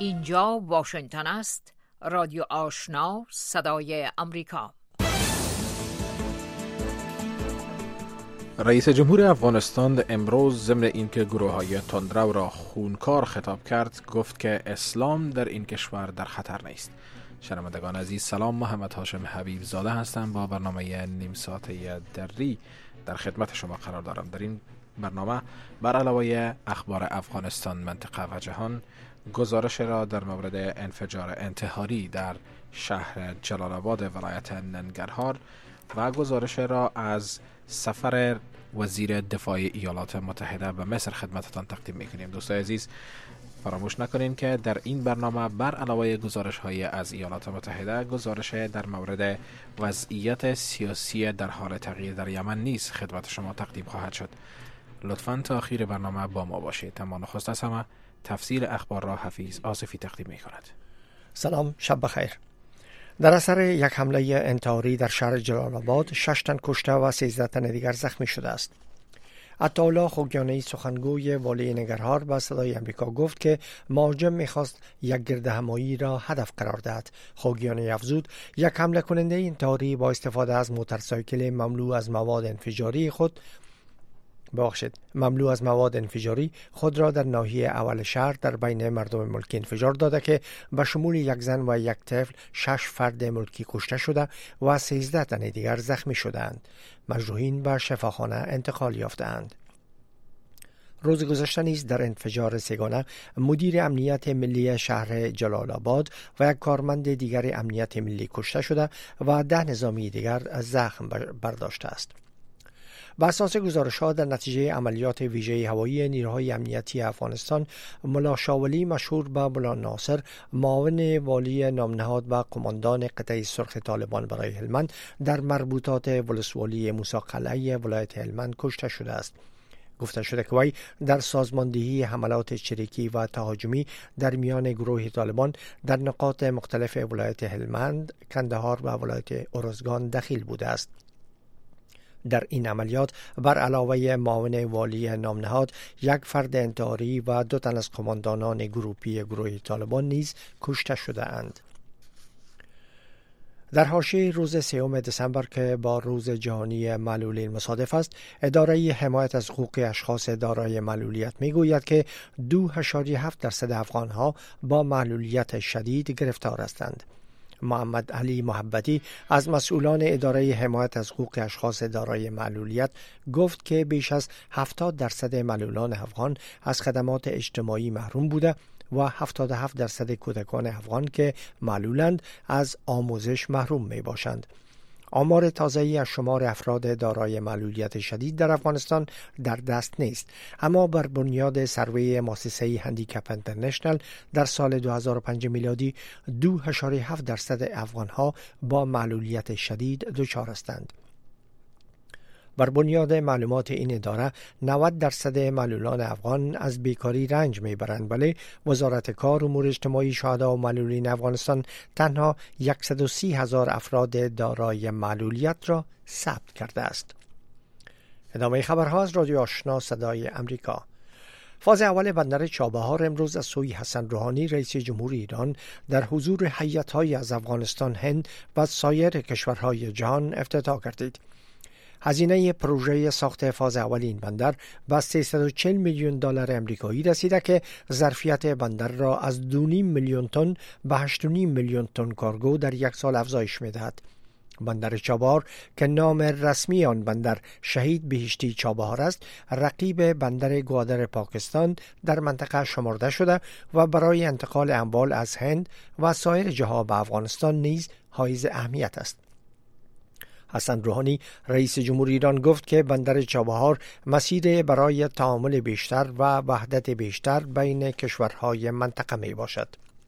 اینجا واشنگتن است. رادیو آشنا، صدای امریکا. رئیس جمهور افغانستان امروز ضمن اینکه گروه‌های تندرو را خونکار خطاب کرد، گفت که اسلام در این کشور در خطر نیست. شنوندگان عزیز سلام، محمد هاشم حبیب زاده هستم. با برنامه نیم ساعته دری در خدمت شما قرار دارم. در این برنامه بر علاوه اخبار افغانستان، منطقه و جهان، گزارش را در مورد انفجار انتحاری در شهر جلال آباد ولایت ننگرهار و گزارش را از سفر وزیر دفاع ایالات متحده به مصر خدمتتان تقدیم میکنیم. دوستان عزیز فراموش نکنین که در این برنامه بر علاوه گزارش های از ایالات متحده، گزارش در مورد وضعیت سیاسی در حال تغییر در یمن نیز خدمت شما تقدیم خواهد شد. لطفاً تا آخر برنامه با ما باشید. اما نخست از همه تفصیل اخبار را حفیظ آصفی تقدیم می کند. سلام، شب بخیر. در اثر یک حمله انتحاری در شهر جلال آباد 6 تن کشته و 13 تن دیگر زخمی شده است. عطاالله خوگیانی سخنگوی والی ننگرهار به صدای امریکا گفت که مهاجم می‌خواست یک گردهمایی را هدف قرار دهد. خوگیانی افزود یک حمله کننده انتحاری با استفاده از موتورسایکل مملو از مواد انفجاری خود را در ناحیه اول شهر در بین مردم ملکی انفجار داده که به شمول یک زن و یک طفل 6 فرد ملکی کشته شده و 13 تن دیگر زخمی شدند. مجروحین به شفاخانه انتقال یافتند. روز گذشته نیز در انفجار سگانه مدیر امنیت ملی شهر جلال آباد و یک کارمند دیگر امنیت ملی کشته شده و 10 نظامی دیگر زخم برداشته است. بر اساس گزارش‌ها در نتیجه عملیات ویژه هوایی نیروهای امنیتی افغانستان، ملا شاولی مشهور به ملا ناصر، معاون والی نامنهاد و قماندان قطعه سرخ طالبان برای هلمند، در مربوطات ولسوالی موسی قلعه ولایت هلمند کشته شده است. گفته شده که وی در سازماندهی حملات چریکی و تهاجمی در میان گروه طالبان در نقاط مختلف ولایت هلمند، کندهار و ولایت ارزگان دخیل بوده است. در این عملیات بر علاوه معاون والی نامنهاد، یک فرد انتحاری و 2 تن از قماندانان گروه طالبان نیز کشته شده اند. در حاشیه روز 3 دسامبر که با روز جهانی معلولین مصادف است، اداره حمایت از حقوق اشخاص دارای معلولیت میگوید که 2.7% افغانها با معلولیت شدید گرفتار هستند. محمد علی محبتی از مسئولان اداره حمایت از حقوق اشخاص دارای معلولیت گفت که بیش از 70% معلولان افغان از خدمات اجتماعی محروم بوده و 77% کودکان افغان که معلولند از آموزش محروم می باشند. آمار تازه‌ای از شمار افراد دارای معلولیت شدید در افغانستان در دست نیست، اما بر بنیاد سروی مؤسسه هندیکپ اینترنشنل در سال 2005 میلادی 2.7% افغانها با معلولیت شدید دچار هستند. بر بنیاد معلومات این اداره 90% معلولان افغان از بیکاری رنج میبرند، ولی وزارت کار امور اجتماعی شهدا و معلولین افغانستان تنها 130,000 افراد دارای معلولیت را ثبت کرده است. ادامه خبرها از رادیو آشنا صدای امریکا. فاز اول بندر چابهار امروز از سوی حسن روحانی رئیس جمهور ایران در حضور هیئت‌های از افغانستان، هند و سایر کشورهای جهان افتتاح گردید. هزینه پروژه ساخت فاز اول این بندر به 340 میلیون دلار امریکایی رسیده که ظرفیت بندر را از 2.5 میلیون تن به 8.5 میلیون تن کارگو در یک سال افزایش می‌دهد. بندر چابهار که نام رسمی آن بندر شهید بهشتی چابهار است، رقیب بندر گوادر پاکستان در منطقه شمرده شده و برای انتقال اموال از هند و سایر جاها به افغانستان نیز حائز اهمیت است. حسن روحانی رئیس جمهور ایران گفت که بندر چابهار مسیر برای تعامل بیشتر و وحدت بیشتر بین کشورهای منطقه می باشد.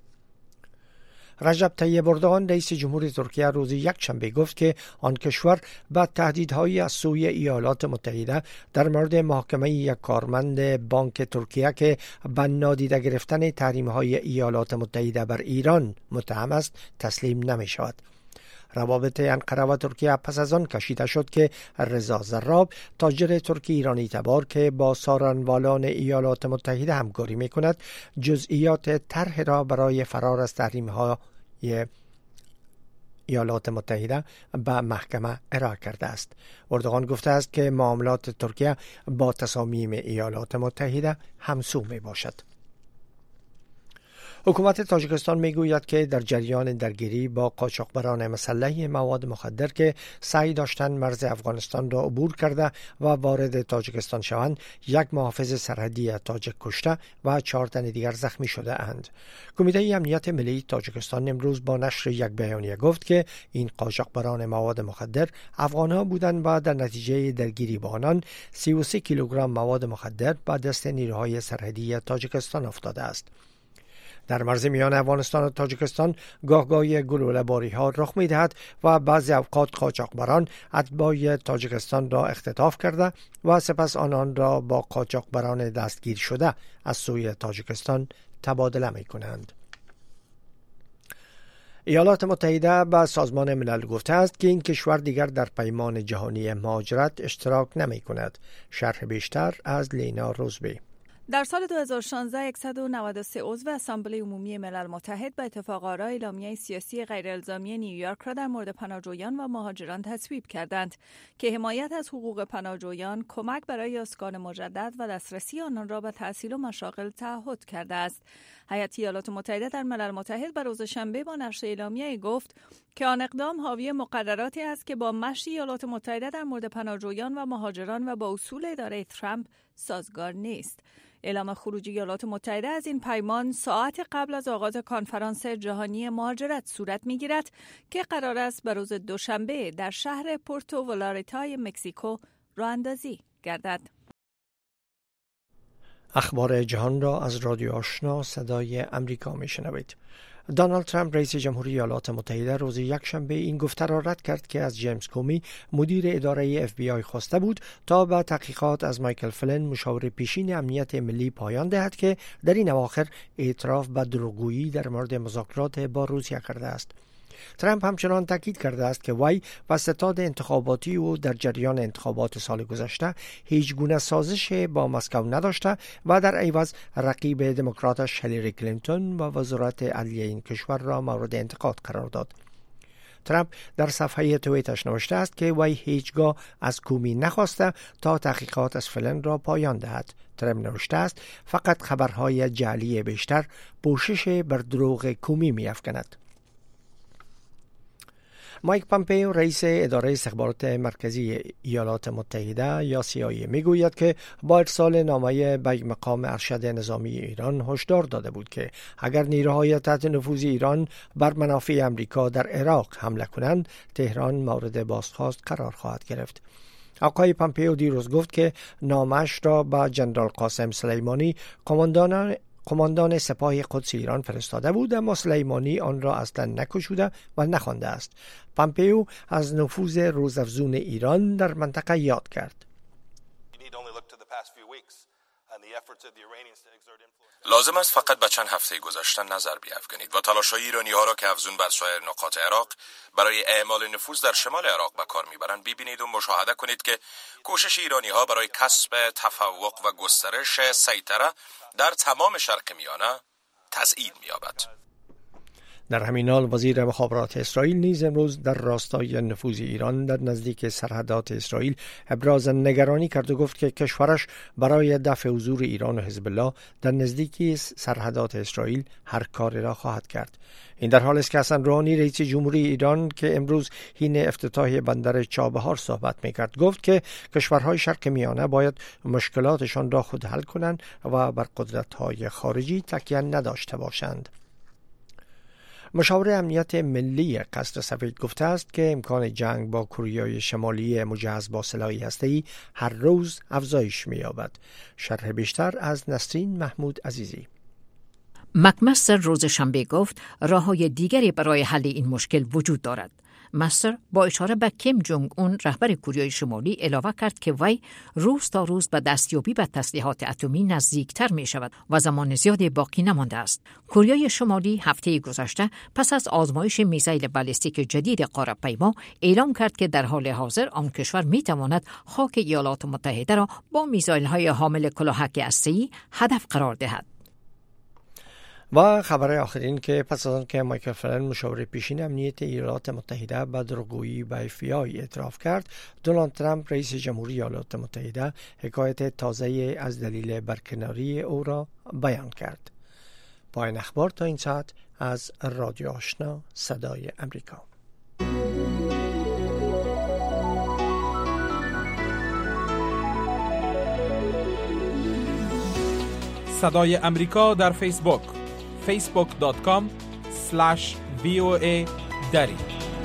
رجب طیب اردوغان رئیس جمهور ترکیه روز یکشنبه گفت که آن کشور به تهدیدهای از سوی ایالات متحده در مورد محاکمه یک کارمند بانک ترکیه که به نادیده گرفتن تحریم‌های ایالات متحده بر ایران متهم است تسلیم نمی شود. روابط انقره و ترکیه پس از آن کشیده شد که رضا زراب، تاجر ترکی ایرانی تبار که با سارنوالان ایالات متحده همکاری می‌کند، جزئیات طرح را برای فرار از تحریم‌های ایالات متحده به محکمه ارائه کرده است. اردوغان گفته است که معاملات ترکیه با تصامیم ایالات متحده همسو می باشد. حکومت تاجیکستان میگوید که در جریان درگیری با قاچاقبران مسلح مواد مخدر که سعی داشتند مرز افغانستان را عبور کرده و وارد تاجیکستان شوند، یک محافظ سرحدی تاجیک کشته و 4 تن دیگر زخمی شده اند. کمیته امنیت ملی تاجیکستان امروز با نشر یک بیانیه گفت که این قاچاقبران مواد مخدر افغان‌ها بودند و در نتیجه درگیری با آنان 33 کیلوگرم مواد مخدر به دست نیروهای سرحدی تاجیکستان افتاده است. در مرز میان افغانستان و تاجیکستان گاهگاهی گلوله‌باری ها رخ می دهد و بعضی اوقات قاچاقبران اتباع تاجیکستان را اختطاف کرده و سپس آنان را با قاچاقبران دستگیر شده از سوی تاجیکستان تبادله می کنند. ایالات متحده به سازمان ملل گفته است که این کشور دیگر در پیمان جهانی مهاجرت اشتراک نمی کند. شرح بیشتر از لینا روزبی. در سال 2016 193 عضو اسامبله عمومی ملل متحد به اتفاق آرا اعلامیه سیاسی غیرالزامی نیویورک را در مورد پناهجویان و مهاجران تصویب کردند که حمایت از حقوق پناهجویان، کمک برای اسکان مجدد و دسترسی آنان را به تحصیل و مشاغل تعهد کرده است. هیئت ایالات متحده در ملل متحد بر روز شنبه با نشر اعلامیه گفت که آن اقدام حاوی مقرراتی است که با مشی ایالات متحده در مورد پناهجویان و مهاجران و با اصول اداره ترامپ سازگار نیست. اعلام خروج ایالات متحده از این پیمان ساعت قبل از آغاز کنفرانس جهانی مهاجرت صورت می‌گیرد که قرار است به روز دوشنبه در شهر پورتو ولارتا مکزیکو راه اندازی گردد. اخبار جهان را از رادیو آشنا صدای امریکا میشنوید. دونالد ترامپ رئیس جمهوری ایالات متحده روز یکشنبه این گفته را رد کرد که از جیمز کومی مدیر اداره FBI خواسته بود تا به تحقیقات از مایکل فلین مشاور پیشین امنیت ملی پایان دهد که در این اواخر اعتراف به دروغگویی در مورد مذاکرات با روسیه کرده است. ترامپ همچنان تاکید کرده است که وی و ستاد انتخاباتی او در جریان انتخابات سال گذشته هیچ گونه سازش با مسکو نداشته و در عوض رقیب دموکراتش هیلاری کلینتون و وزارت عدلیه این کشور را مورد انتقاد قرار داد. ترامپ در صفحه توییتش نوشته است که وی هیچگاه از کومی نخواسته تا تحقیقات از فلن را پایان دهد. ترامپ نوشته است فقط خبرهای جعلی بیشتر پوشش بر دروغ کومی می‌افکند. مایک پامپئو رئیس اداره استخبارات مرکزی ایالات متحده یا CIA میگوید که با ارسال نامه به مقام ارشد نظامی ایران هشدار داده بود که اگر نیروهای تحت نفوذ ایران بر منافع امریکا در عراق حمله کنند، تهران مورد بازخواست قرار خواهد گرفت. آقای پامپئو دیروز گفت که نامش را به جنرال قاسم سلیمانی کماندان سپاه قدس ایران فرستاده بود، اما سلیمانی آن را اصلا نکشوده و نخوانده است. پامپئو از نفوذ روزافزون ایران در منطقه یاد کرد. لازم است فقط به چند هفته گذشته نظر بیفکنید و تلاش‌های ایرانی‌ها را که افزون بر سایر نقاط عراق برای اعمال نفوذ در شمال عراق به کار می‌برند ببینید و مشاهده کنید که کوشش ایرانی‌ها برای کسب تفوق و گسترش سیطره در تمام شرق میانه تضعیف می‌یابد. در همین حال وزیر مخابرات اسرائیل نیز امروز در راستای نفوذ ایران در نزدیک سرحدات اسرائیل ابراز نگرانی کرد و گفت که کشورش برای دفع حضور ایران و حزب الله در نزدیکی سرحدات اسرائیل هر کاری را خواهد کرد. این در حالی است که حسن روحانی رئیس جمهوری ایران که امروز حین افتتاح بندر چابهار صحبت می‌کرد گفت که کشورهای شرق میانه باید مشکلاتشان را خود حل کنند و بر قدرت‌های خارجی تکیه نداشته باشند. مشاور امنیت ملی قصر سفید گفته است که امکان جنگ با کره شمالی مجهز با سلاح هسته‌ای هر روز افزایش می‌یابد. شرح بیشتر از نسرین محمود عزیزی. مکمستر روز شنبه گفت راه‌های دیگری برای حل این مشکل وجود دارد. مستر با اشاره به کیم جونگ اون رهبر کره شمالی علاوه کرد که وی روز تا روز به دستیابی به تسلیحات اتمی نزدیکتر می شود و زمان زیادی باقی نمانده است. کره شمالی هفته گذشته پس از آزمایش میزایل بالستیک جدید قاره‌پیما اعلام کرد که در حال حاضر آن کشور می تواند خاک ایالات متحده را با میزایل‌های حامل کلاهک هسته‌ای هدف قرار دهد. و خبر آخرین که پس از آن که مایکل فلن مشاور پیشین امنیت ایالات متحده به دروغگویی به FBI اعتراف کرد، دونالد ترامپ رئیس جمهوری ایالات متحده حکایت تازه از دلیل برکناری او را بیان کرد. پایان اخبار تا این ساعت از رادیو آشنا صدای امریکا. صدای امریکا در فیسبوک facebook.com/VOA دری.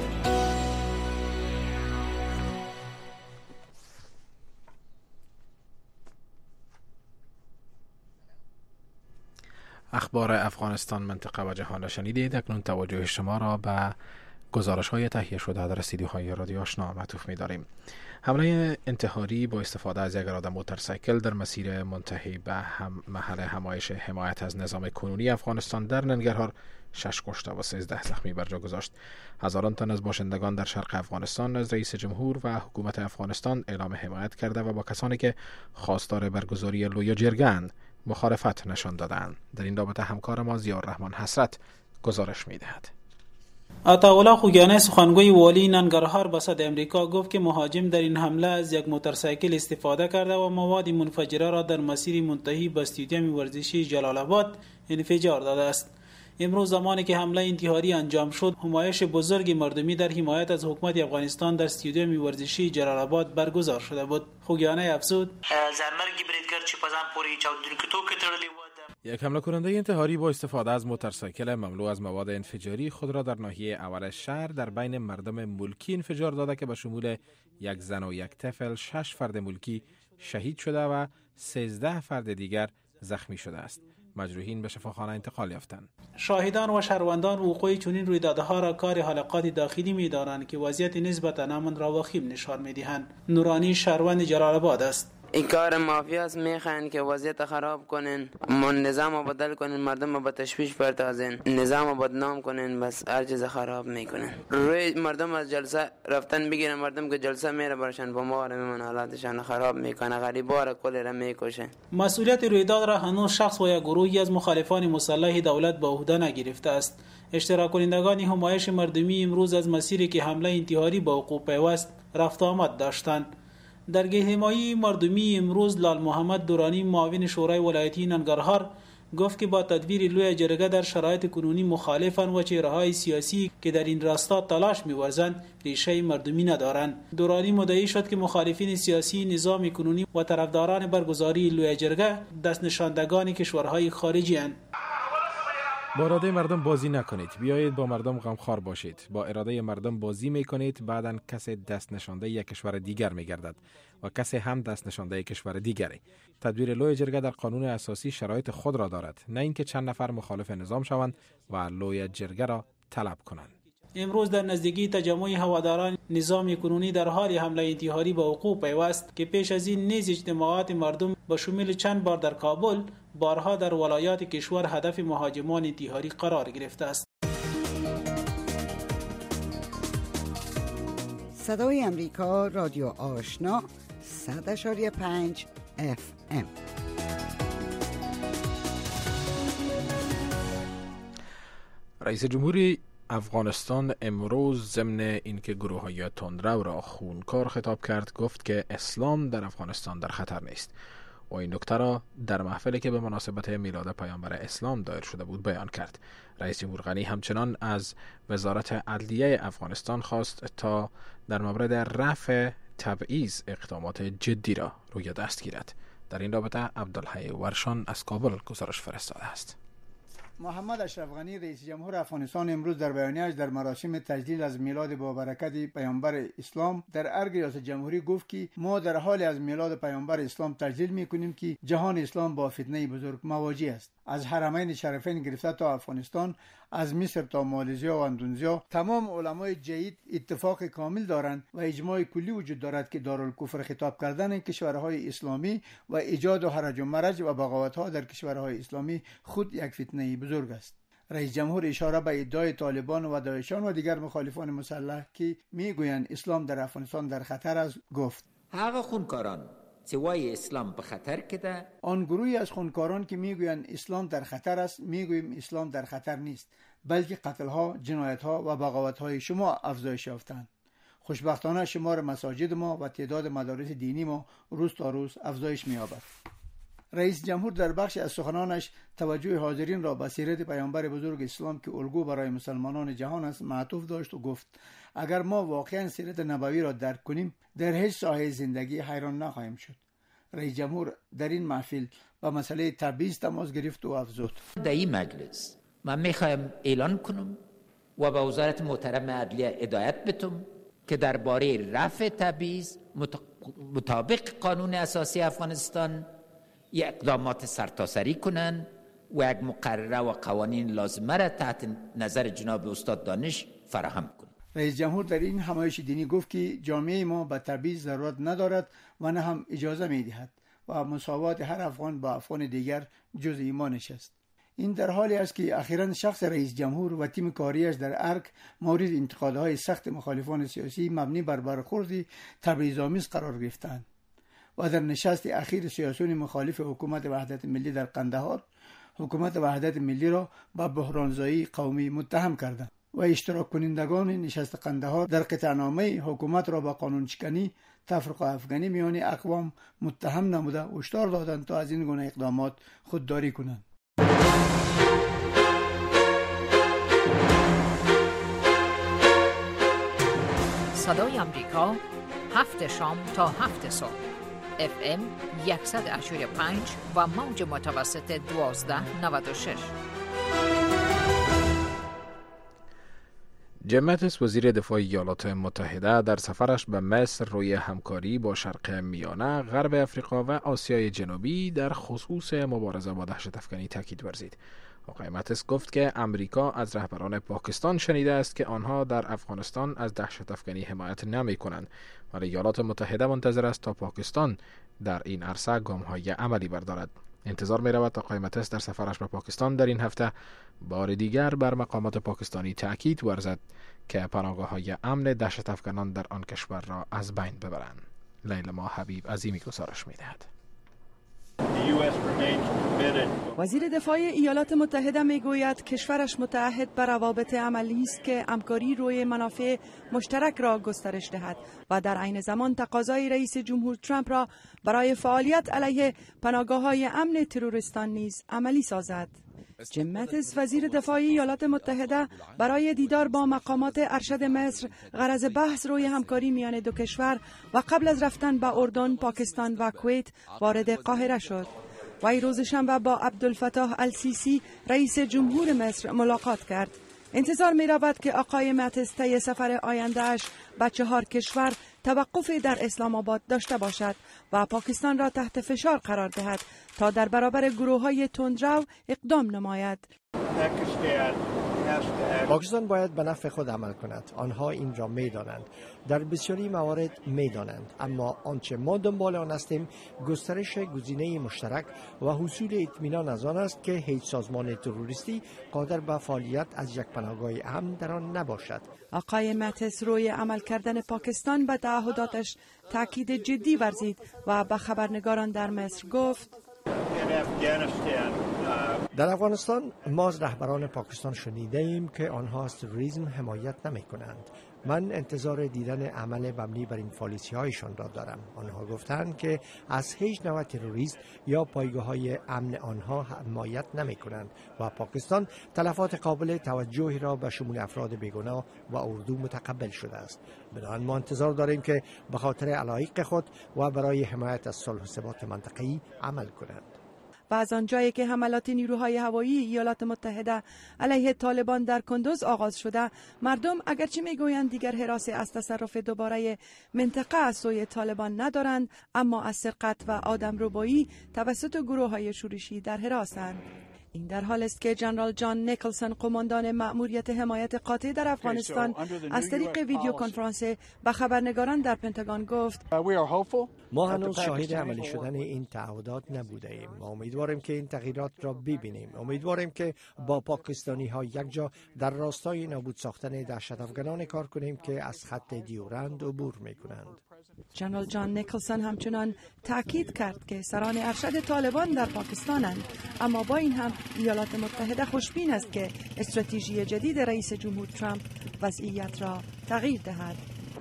اخبار افغانستان، منطقه و جهان را شنیدید. اکنون توجه شما را به گزارش‌های تهیه شده در استودیوهای رادیو آشنا معطوف می‌داریم. حمله انتحاری با استفاده از یک اراده موتورسیکل در مسیر منتهی به محل همایش حمایت از نظام کنونی افغانستان در ننگرهار 6 کشته و 13 زخمی بر جا گذاشت. هزاران تن از باشندگان در شرق افغانستان از رئیس جمهور و حکومت افغانستان اعلام حمایت کرده و با کسانی که خواستار برگزاری لویا جرگه مخالفت نشان دادند. در این رابطه همکار ما ضیاء الرحمن حسرت گزارش می‌دهد. عطاالله خوگیانی سخنگوی والی ننگرهار به صدای امریکا گفت که مهاجم در این حمله از یک موتورسیکل استفاده کرده و مواد منفجره را در مسیر منتهی به استادیوم ورزشی جلال آباد انفجار داده است. امروز زمانی که حمله انتحاری انجام شد، همایش بزرگ مردمی در حمایت از حکومت افغانستان در استادیوم ورزشی جلال آباد برگزار شده بود. خوگیانی افزود: یک حمله کننده انتحاری با استفاده از موتورسیکل مملو از مواد انفجاری خود را در ناحیه اول شهر در بین مردم ملکی انفجار داده که به شمول یک زن و یک طفل 6 فرد ملکی شهید شده و 13 فرد دیگر زخمی شده است. مجروحین به شفاخانه انتقال یافتند. شاهدان و شهروندان وقوع چنین رویدادها را کار حلقات داخلی می‌دانند که وضعیت نسبتاً امن را وخیم نشان می‌دهند. نورانی شهروند جلال آباد است. این کار مافیاست، میخواین که وضعیت خراب کنین، نظام رو بدل کنین، مردم رو به تشویش پردازین، نظام رو بدنام کنین، بس هر چیز خراب میکنین. روی مردم از جلسه رفتن بگیرن، مردم که جلسه میره برشن با ما میمون حالاتشان خراب میکنه، غریبا را کل را میکشه. مسئولیت رویداد را هنوز شخص و یا گروهی از مخالفان مسلح دولت به عهده نگرفته است. اشتراک کنندگان همایش مردمی امروز از مسیری که حمله انتحاری با وقوع پیوست رفت آمد داشتند. در گهمایی مردمی امروز لال محمد دورانی معاون شورای ولایتی ننگرهار گفت که با تدبیر لوی جرگه در شرایط کنونی مخالفان و چهره‌های سیاسی که در این راستا تلاش می‌ورزند ریشه مردمی ندارند. دورانی مدعی شد که مخالفین سیاسی نظام کنونی و طرفداران برگزاری لوی جرگه دست نشاندگان کشورهای خارجی اند. با اراده مردم بازی نکنید، بیایید با مردم غمخوار باشید. با اراده مردم بازی میکنید، بعداً کسی دست نشانده یک کشور دیگر میگردد و کسی هم دست نشانده یک کشور دیگری. تدبیر لوی جرگه در قانون اساسی شرایط خود را دارد، نه اینکه چند نفر مخالف نظام شوند و لوی جرگه را طلب کنند. امروز در نزدیکی تجمع هواداران نظام کنونی در حال حمله انتحاری به وقوع پیوست که پیش از این نیز اجتماعات مردم به شمول چند بار در کابل، بارها در ولایات کشور هدف مهاجمان انتحاری قرار گرفته است. صدای امریکا، رادیو آشنا 100.5 FM. رئیس جمهوری افغانستان امروز ضمن اینکه گروه‌های تندرو را خونکار خطاب کرد گفت که اسلام در افغانستان در خطر نیست و این نکته را در محفلی که به مناسبت میلاد پیامبر اسلام دایر شده بود بیان کرد. رئیس جمهور غنی همچنان از وزارت عدلیه افغانستان خواست تا در مورد رفع تبعیض اقدامات جدی را روی دست گیرد. در این رابطه عبدالحی ورشان از کابل گزارش فرستاده است. محمد اشرف غنی رئیس جمهور افغانستان امروز در بیانیه‌اش در مراسم تجلیل از میلاد با برکت پیامبر اسلام در ارگ ریاست جمهوری گفت که ما در حال از میلاد پیامبر اسلام تجلیل می‌کنیم که جهان اسلام با فتنه بزرگ مواجه است. از حرمین شریفین گرفته تا افغانستان، از مصر تا مالزیا و اندونزیا، تمام علمای جدید اتفاق کامل دارند و اجماع کلی وجود دارد که دارالکفر خطاب کردن کشورهای اسلامی و ایجاد و هرج و مرج و بغاوت‌ها در کشورهای اسلامی خود یک فتنه بزرگ است. رئیس جمهور اشاره به ادعای طالبان و داعشان و دیگر مخالفان مسلح که میگویند اسلام در افغانستان در خطر است گفت: هغه خونکاران چې وایي اسلام په خطر کې ده، آن گروهی از خونکاران که میگویند اسلام در خطر است، میگوییم اسلام در خطر نیست، بلکه قتل‌ها، جنایت‌ها و بغاوت‌های شما افزایش یافتند. خوشبختانه شمار مساجد ما و تعداد مدارس دینی ما روز تا روز افزایش می‌یابد. رئیس جمهور در بخش از سخنانش توجه حاضرین را به سیرت پیامبر بزرگ اسلام که الگو برای مسلمانان جهان است معطوف داشت و گفت: اگر ما واقعا سیرت نبوی را درک کنیم، در هیچ ساحه زندگی حیران نخواهیم شد. رئیس جمهور در این محفل با مسئله تبعیض تماس گرفت و افزود: در این مجلس من میخوایم اعلان کنم و به وزارت محترم عدلیه هدایت بدم که درباره رفع تبعیض مطابق قانون اساسی افغانستان یک اقدامات سرتاسری کنند و یک مقرره و قوانین لازمه را تحت نظر جناب استاد دانش فراهم کنند. رئیس جمهور در این همایش دینی گفت که جامعه ما به تبعیض ضرورت ندارد و نه هم اجازه می‌دهد و مساوات هر افغان با افغان دیگر جز ایمانش است. این در حالی است که اخیراً شخص رئیس جمهور و تیم کاریش در ارگ مورد انتقادهای سخت مخالفان سیاسی مبنی بر برخوردی تبعیض‌آمیز قرار گرفتند و در نشست اخیر سیاسیون مخالف حکومت وحدت ملی در قندهار حکومت وحدت ملی را با بحرانزایی قومی متهم کردند و اشتراک کنندگان نشست قندهار در قطعنامه حکومت را با قانون شکنی، تفرقه افغانی میان اقوام متهم نموده هشدار دادند تا از این گونه اقدامات خودداری کنند. صدای آمریکا، 7 شام تا 7 صبح، FM 100.5 و موج متوسط 1296. جیم ماتیس وزیر دفاع ایالات متحده در سفرش به مصر روی همکاری با شرق میانه، غرب افریقا و آسیای جنوبی در خصوص مبارزه با دهشت افکنی تاکید ورزید. آقای ماتیس گفت که امریکا از رهبران پاکستان شنیده است که آنها در افغانستان از دهشت افکنی حمایت نمی کنند و ایالات متحده منتظر است تا پاکستان در این عرصه گام‌های عملی بردارد. انتظار می رود آقای ماتیس در سفرش به پاکستان در این هفته بار دیگر بر مقامات پاکستانی تأکید ورزد که پناهگاه‌های امن دهشت افکنان در آن کشور را از بین ببرند. لیلا حبیب عظیمی گزارش می دهد. وزیر دفاع ایالات متحده میگوید کشورش متعهد به روابط عملی است که همکاری روی منافع مشترک را گسترش دهد و در عین زمان تقاضای رئیس جمهور ترامپ را برای فعالیت علیه پناهگاه‌های امن تروریستان نیز عملی سازد. جیم ماتیس وزیر دفاع ایالات متحده برای دیدار با مقامات ارشد مصر غرض بحث روی همکاری میان دو کشور و قبل از رفتن به اردن، پاکستان و کویت وارد قاهره شد. وی روز شنبه با عبدالفتاح السیسی رئیس جمهور مصر ملاقات کرد. انتظار می رود که آقای ماتیس طی سفر آینده‌اش به 4 کشور توقف در اسلام آباد داشته باشد و پاکستان را تحت فشار قرار دهد تا در برابر گروه‌های تندرو اقدام نماید. پاکستان باید به نفع خود عمل کند. آنها این را می‌دانند. در بسیاری موارد می‌دانند، اما آنچه ما دنبال آن هستیم گسترش گزینه مشترک و حصول اطمینان از آن است که هیچ سازمان تروریستی قادر به فعالیت از یک پناهگاه امن در آن نباشد. آقای ماتیس روی عمل کردن پاکستان به تعهداتش تاکید جدی ورزید و به خبرنگاران در مصر گفت: در افغانستان ما از رهبران پاکستان شنیده ایم که آنها از تروریسم حمایت نمی کنند. من انتظار دیدن عمل مبنی بر این پالیسی هایشان را دارم. آنها گفتند که از هیچ نوع تروریست یا پایگاه های امن آنها حمایت نمی کنند و پاکستان تلفات قابل توجهی را به شمول افراد بیگناه و اردو متقبل شده است. بنابراین ما انتظار داریم که به خاطر علایق خود و برای حمایت از صلح و ثبات منطقه‌ای عمل کنند. و از آنجایی که حملات نیروهای هوایی ایالات متحده علیه طالبان در کندوز آغاز شده، مردم اگرچه میگویند دیگر هراسی از تصرف دوباره منطقه از سوی طالبان ندارند، اما از سرقت و آدمربایی توسط گروه‌های شورشی در حراسند. این در حال است که جنرال جان نیکلسون قماندان مأموریت حمایت قاطع در افغانستان از طریق ویدیو کنفرانس به خبرنگاران در پنتاگون گفت ما هنوز شاهد عملی شدن این تعهدات نبوده ایم. ما امیدواریم که این تغییرات را ببینیم. امیدواریم که با پاکستانی ها یک جا در راستای نابود ساختن دهشت افغانان کار کنیم که از خط دیورند عبور می کنند. جنرال جان نیکلسون همچنان تاکید کرد که سران ارشد طالبان در پاکستانند، اما با این هم ایالات متحده خوشبین است که استراتژی جدید رئیس جمهور ترامپ وضعیت را تغییر دهد.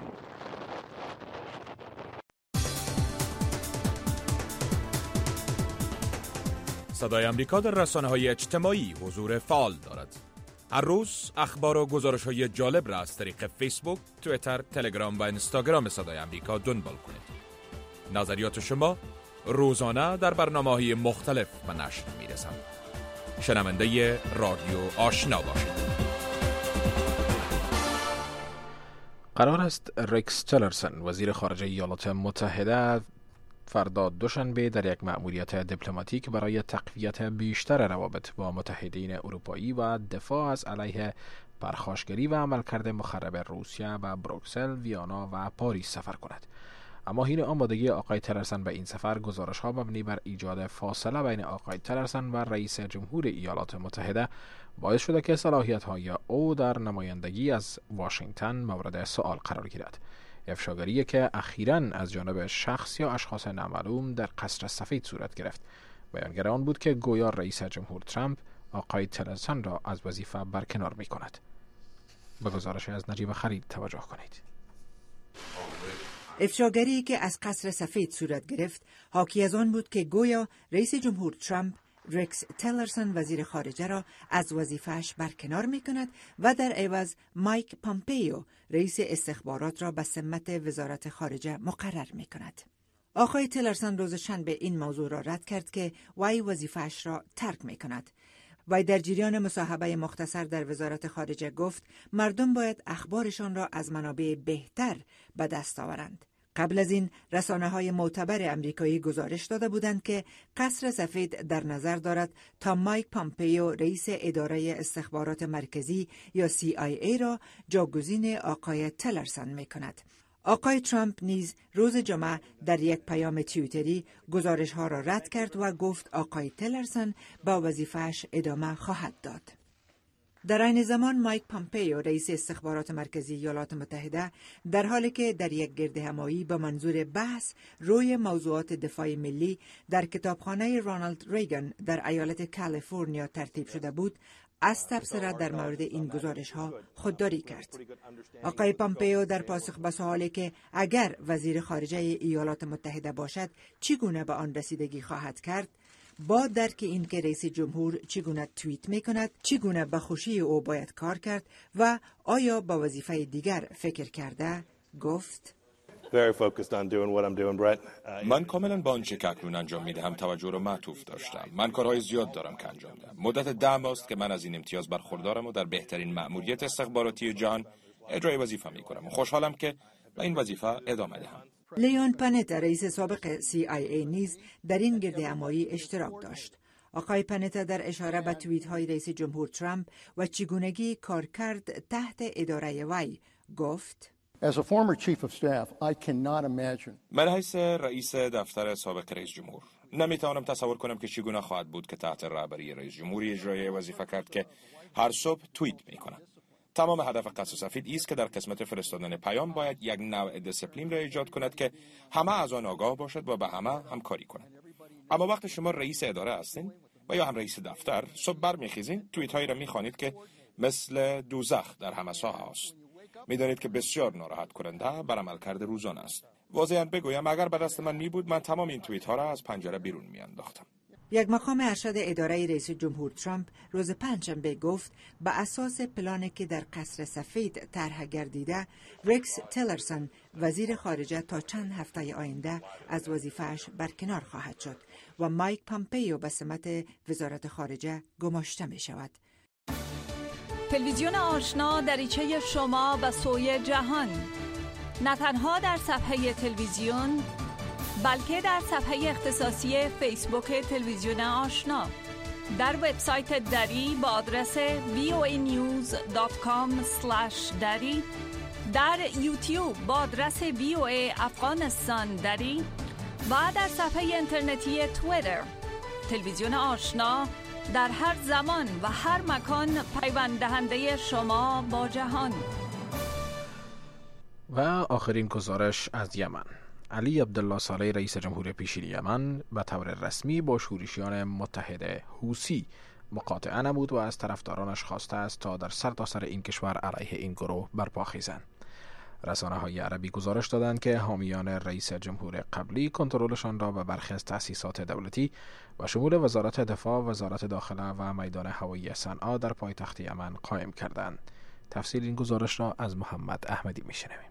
صدای امریکا در رسانه‌های اجتماعی حضور فعال دارد. هر روز اخبار و گزارش‌های جالب را از طریق فیسبوک، توییتر، تلگرام و اینستاگرام صدای امریکا دنبال کنید. نظریات شما روزانه در برنامه‌های مختلف به نشر می‌رسند. شنونده رادیو آشنا باشید. قرار است ریکس تیلرسون وزیر خارجه ایالات متحده فردا دوشنبه در یک مأموریت دیپلماتیک برای تقویت بیشتر روابط با متحدین اروپایی و دفاع از علیه پرخاشگری و عملکرد مخرب روسیه و بروکسل، ویانا و پاریس سفر کند. اما این آمادگی آقای تیلرسون به این سفر گزارش‌ها مبنی بر ایجاد فاصله بین آقای تیلرسون و رئیس جمهور ایالات متحده باعث شده که صلاحیت‌های او در نمایندگی از واشنگتن مورد سؤال قرار گیرد. افشاگری که اخیراً از جانب شخص یا اشخاص نامعلوم در قصر سفید صورت گرفت. بیانگر آن بود که گویا رئیس جمهور ترامپ آقای تیلرسون را از وظیفه برکنار می کند. به گزارش از نجیب خرید توجه کنید. افشاگری که از قصر سفید صورت گرفت حاکی از آن بود که گویا رئیس جمهور ترامپ ریکس تیلرسون وزیر خارجه را از وظیفه‌اش برکنار می‌کند و در عوض مایک پامپیو رئیس استخبارات را به سمت وزارت خارجه مقرر می‌کند. آقای تیلرسون روز شنبه این موضوع را رد کرد که وی وظیفه‌اش را ترک می‌کند. وی در جریان مصاحبه مختصر در وزارت خارجه گفت مردم باید اخبارشان را از منابع بهتر به دست آورند. قبل از این رسانه‌های معتبر آمریکایی گزارش داده بودند که قصر سفید در نظر دارد تا مایک پامپیو رئیس اداره استخبارات مرکزی یا CIA را جاگزین آقای تیلرسون می‌کند. آقای ترامپ نیز روز جمعه در یک پیام توییتری گزارش‌ها را رد کرد و گفت آقای تیلرسون با وظیفه‌اش ادامه خواهد داد. در این زمان مایک پامپیو رئیس استخبارات مرکزی ایالات متحده در حالی که در یک گردهمایی به منظور بحث روی موضوعات دفاع ملی در کتابخانه رونالد ریگان در ایالت کالیفرنیا ترتیب شده بود، از تبصره در مورد این گزارش‌ها خودداری کرد. آقای پامپیو در پاسخ به سوالی که اگر وزیر خارجه ایالات متحده باشد چگونه به آن رسیدگی خواهد کرد، با درک این که رئیس جمهور چگونه توییت می‌کند، چگونه به خوشی او باید کار کرد و آیا با وظیفه دیگر فکر کرده، گفت من کاملا با آنچه که اکنون انجام میدهم توجه را معطوف داشتم. من کارهای زیاد دارم که انجام دهم. مدت 10 ماه است که من از این امتیاز برخوردارم و در بهترین مأموریت استخباراتی جهان اجرای وظیفه می‌کنم. خوشحالم که به این وظیفه ادامه دهم. لیون پنتا رئیس سابق CIA نیز در این گردهمایی اشتراک داشت. آقای پنتا در اشاره به توییت های رئیس جمهور ترامپ و چگونگی کارکرد تحت اداره وی گفت من حیث رئیس دفتر سابق رئیس جمهور نمیتوانم تصور کنم که چگونه خواهد بود که تحت رهبری رئیس جمهوری اجرای وظیفه کرد که هر صبح توییت می‌کند. تمام هدف قصر سفید است که در قسمت فرستادن پیام باید یک نوع دیسیپلین را ایجاد کند که همه از آن آگاه باشد و به همه همکاری کند. اما وقتی شما رئیس اداره هستین و یا هم رئیس دفتر، صبح برمیخیزین توییت هایی را میخوانید که مثل دوزخ در همه ساحه است. میدانید که بسیار ناراحت کننده بر عملکرد روزانه است. واضحاً بگویم اگر به دست من می بود من تمام این توییت ها را از پنجره بیرون میانداختم. یک مقام ارشد اداره رئیس جمهور ترامپ روز پنجشنبه گفت به اساس پلانی که در قصر سفید طرح گردیده، ریکس تیلرسون وزیر خارجه تا چند هفته آینده از وظیفه‌اش برکنار خواهد شد و مایک پامپیو به سمت وزارت خارجه گماشته می شود. تلویزیون آشنا دریچه شما به سوی جهان، نه تنها در صفحه تلویزیون بلکه در صفحه اختصاصی فیسبوک تلویزیون آشنا. در وبسایت دری با آدرس voanews.com/dari، در یوتیوب با آدرس VOA افغانستان دری و در صفحه اینترنتی توییتر. تلویزیون آشنا در هر زمان و هر مکان پیوند دهنده شما با جهان. و آخرین گزارش از یمن. علی عبدالله صالح رئیس جمهور پیشین یمن به طور رسمی با شورشیان متحد حوثی مقاطعه نمود و از طرفدارانش خواسته است تا در سرتاسر این کشور علیه این گروه برپا خیزند. رسانه‌های عربی گزارش دادند که حامیان رئیس جمهور قبلی کنترلشان را به برخی از تأسیسات دولتی و شمول وزارت دفاع، وزارت داخله و میدان هوایی صنعا در پایتخت یمن قائم کردند. تفصیل این گزارش را از محمد احمدی میشنویم.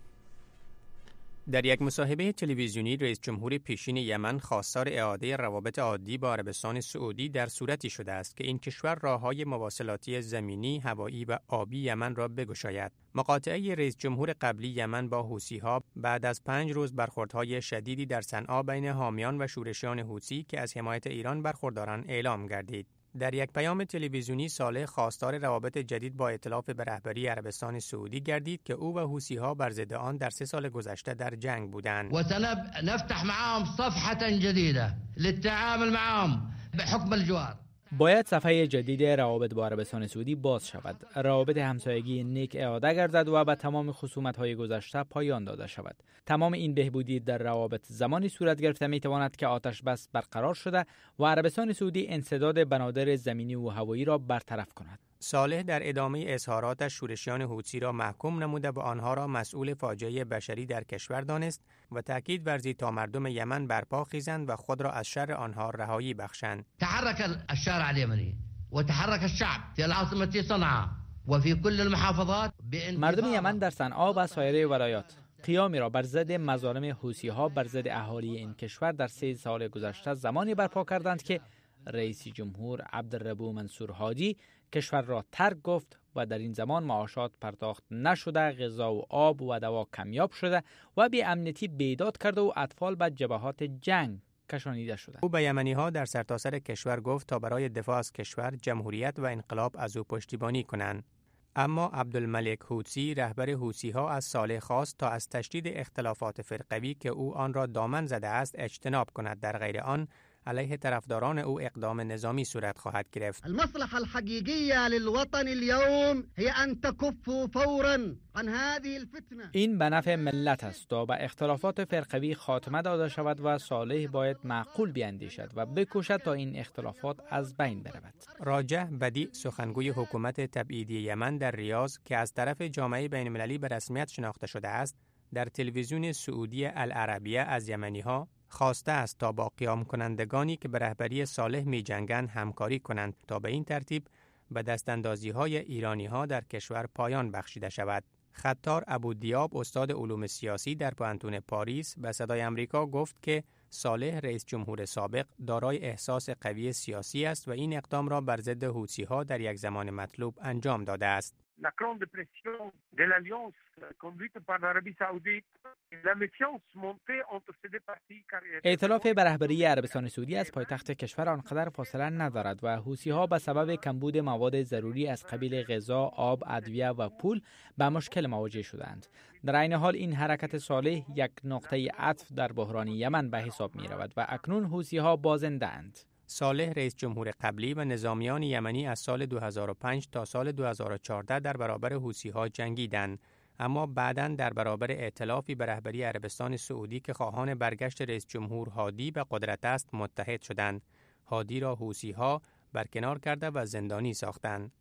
در یک مصاحبه تلویزیونی رئیس جمهور پیشین یمن خواستار اعاده روابط عادی با عربستان سعودی در صورتی شده است که این کشور راه‌های مواصلاتی زمینی، هوایی و آبی یمن را بگشاید. مقاطعه رئیس جمهور قبلی یمن با حوثی‌ها بعد از 5 روز برخوردهای شدیدی در صنعا بین حامیان و شورشیان حوثی که از حمایت ایران برخوردارند اعلام گردید. در یک پیام تلویزیونی صالح خواستار روابط جدید با ائتلاف به رهبری عربستان سعودی گردید که او و حوثی‌ها بر ضد آن در 3 سال گذشته در جنگ بودند. و نفتح معهم صفحة جديدة للتعامل معهم بحكم الجوار. باید صفحه جدید روابط با عربستان سعودی باز شود، روابط همسایگی نیک اعاده گردد و به تمام خصومت‌های گذشته پایان داده شود. تمام این بهبودی در روابط زمانی صورت گرفته می‌تواند که آتش بس برقرار شده و عربستان سعودی انسداد بنادر زمینی و هوایی را برطرف کند. صالح در ادامه اظهاراتش شورشیان حوثی را محکوم نموده و آنها را مسئول فاجعه بشری در کشور دانست و تأکید ورزید تا مردم یمن برپا خیزند و خود را از شر آنها رهایی بخشند. تحرك الشارع اليمني وتحرك الشعب في العاصمة صنعاء وفي كل المحافظات. مردم یمن در صنعا و سایر ولایات قیامی را بر ضد مظالم حوثی‌ها بر ضد اهالی این کشور در 3 سال گذشته زمانی برپا کردند که رئیس جمهور عبدالربو منصور هادی کشور را ترک گفت و در این زمان معاشات پرداخت نشده، غذا و آب و دوا کمیاب شده و بی امنیتی بیداد کرده و اطفال به جبهات جنگ کشانیده شده. او به یمنی‌ها در سرتاسر کشور گفت تا برای دفاع از کشور، جمهوریت و انقلاب از او پشتیبانی کنند. اما عبدالملک حوثی رهبر حوثی‌ها از صالح خواست تا از تشدید اختلافات فرقوی که او آن را دامن زده است اجتناب کند، در غیر آن علیه طرفداران او اقدام نظامی صورت خواهد گرفت. المصلحة الحقيقية للوطن اليوم هي أن تكفوا فوراً عن هذه الفتنة. این به نفع ملت است تا به اختلافات فرقوی خاتمه داده شود و صالح باید معقول بیاندیشد و بکوشد تا این اختلافات از بین برود. راجح بدیع سخنگوی حکومت تبعیدی یمن در ریاض که از طرف جامعه بین‌المللی به رسمیت شناخته شده است، در تلویزیون سعودی العربیه از یمنی‌ها خواسته است تا با قیام کنندگانی که به رهبری صالح می جنگند همکاری کنند تا به این ترتیب به دستاندازی‌های ایرانی‌ها در کشور پایان بخشیده شود. خطار ابودیاب استاد علوم سیاسی در پانتون پاریس به صدای آمریکا گفت که صالح رئیس جمهور سابق دارای احساس قوی سیاسی است و این اقدام را بر ضد حوثی‌ها در یک زمان مطلوب انجام داده است. La grande pression de l'alliance conduite par l'Arabie Saoudite, la méfiance montée entre ces deux parties. ائتلاف به رهبری عربستان سعودی از پایتخت کشور آنقدر فاصله ندارد و حوثی‌ها به سبب کمبود مواد ضروری از قبیل غذا، آب، ادویه و پول به مشکل مواجه شدند. در عین حال این حرکت صالح یک نقطه عطف در بحران یمن به حساب می رود و اکنون حوثی‌ها بازنده اند. صالح رئیس جمهور قبلی و نظامیان یمنی از سال 2005 تا سال 2014 در برابر حوثی‌ها جنگیدند، اما بعداً در برابر ائتلافی به رهبری عربستان سعودی که خواهان برگشت رئیس جمهور هادی به قدرت است متحد شدند. هادی را حوثی‌ها برکنار کرده و زندانی ساختند.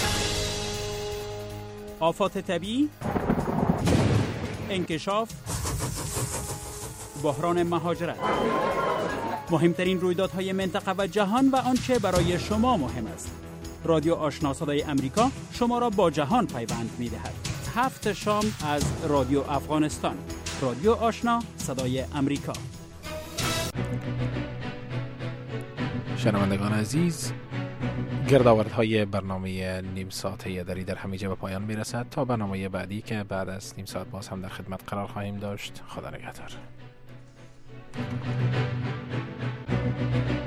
آفات طبیعی، انکشاف، بحران مهاجرت، مهمترین رویدادهای منطقه و جهان و آنچه برای شما مهم است. رادیو آشنا صدای امریکا شما را با جهان پیوند می‌دهد. 7 شام از رادیو افغانستان. رادیو آشنا صدای امریکا. شنوندگان عزیز، گردآوردهای برنامه نیم ساعته دری در همیجه به پایان میرسد. تا برنامه بعدی که بعد از نیم ساعت باز هم در خدمت قرار خواهیم داشت. خدا نگهدار.